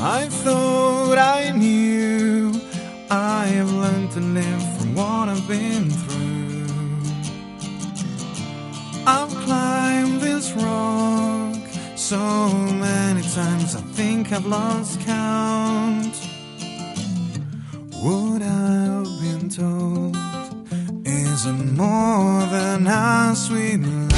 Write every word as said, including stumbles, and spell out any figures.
I thought I knew. I have learned to live from what I've been through. I've climbed this rock so many times I think I've lost count. What I've been told isn't more than a sweet